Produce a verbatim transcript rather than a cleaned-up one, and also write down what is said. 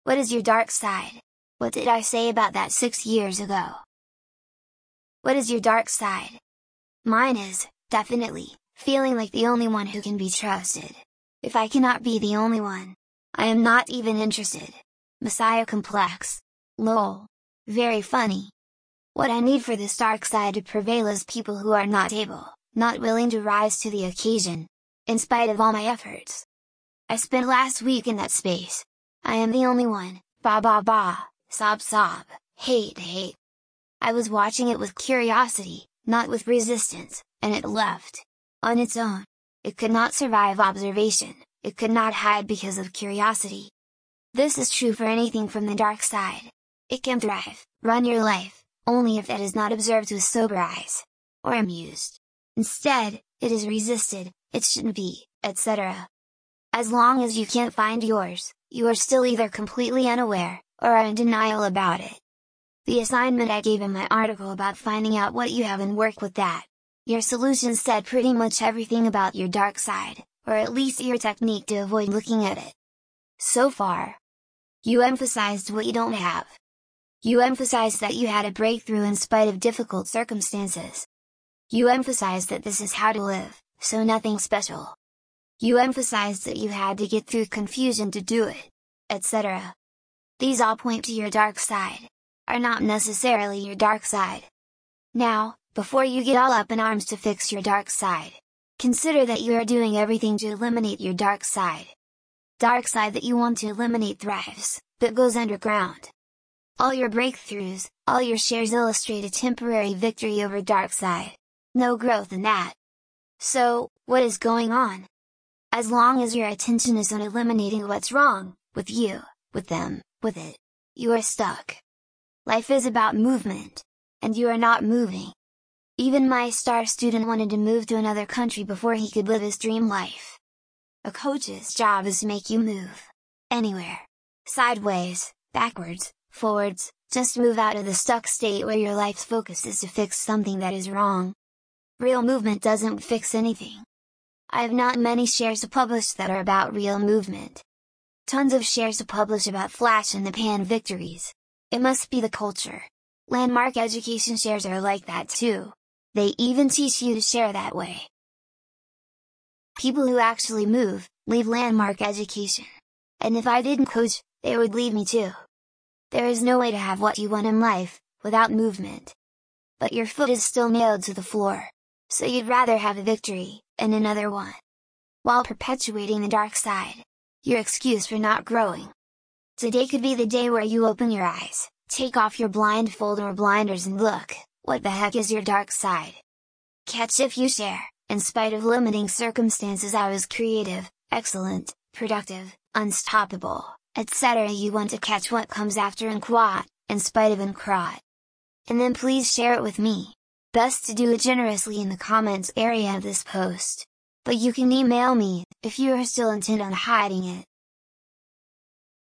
What is your dark side? What did I say about that six years ago? What is your dark side? Mine is, definitely, feeling like the only one who can be trusted. If I cannot be the only one, I am not even interested. Messiah complex. Lol. Very funny. What I need for this dark side to prevail is people who are not able, not willing to rise to the occasion, in spite of all my efforts. I spent last week in that space. I am the only one, ba ba ba, sob sob, hate hate. I was watching it with curiosity, not with resistance, and it left. On its own. It could not survive observation, it could not hide because of curiosity. This is true for anything from the dark side. It can thrive, run your life, only if it is not observed with sober eyes, or amused. Instead, it is resisted, it shouldn't be, et cetera. As long as you can't find yours, you are still either completely unaware, or are in denial about it. The assignment I gave in my article about finding out what you have and work with that. Your solution said pretty much everything about your dark side, or at least your technique to avoid looking at it. So far, you emphasized what you don't have. You emphasized that you had a breakthrough in spite of difficult circumstances. You emphasized that this is how to live, so nothing special. You emphasized that you had to get through confusion to do it, et cetera. These all point to your dark side, are not necessarily your dark side. Now, before you get all up in arms to fix your dark side, consider that you are doing everything to eliminate your dark side. Dark side that you want to eliminate thrives, but goes underground. All your breakthroughs, all your shares illustrate a temporary victory over dark side. No growth in that. So, what is going on? As long as your attention is on eliminating what's wrong, with you, with them, with it, you are stuck. Life is about movement, and you are not moving. Even my star student wanted to move to another country before he could live his dream life. A coach's job is to make you move. Anywhere. Sideways, backwards, forwards, just move out of the stuck state where your life's focus is to fix something that is wrong. Real movement doesn't fix anything. I have not many shares to publish that are about real movement. Tons of shares to publish about flash in the pan victories. It must be the culture. Landmark education shares are like that too. They even teach you to share that way. People who actually move, leave Landmark education. And if I didn't coach, they would leave me too. There is no way to have what you want in life, without movement. But your foot is still nailed to the floor. So you'd rather have a victory, and another one. While perpetuating the dark side. Your excuse for not growing. Today could be the day where you open your eyes, take off your blindfold or blinders and look. What the heck is your dark side? Catch if you share, in spite of limiting circumstances I was creative, excellent, productive, unstoppable, et cetera. You want to catch what comes after and quad, in spite of and crot. And then please share it with me. Best to do it generously in the comments area of this post. But you can email me, if you are still intent on hiding it.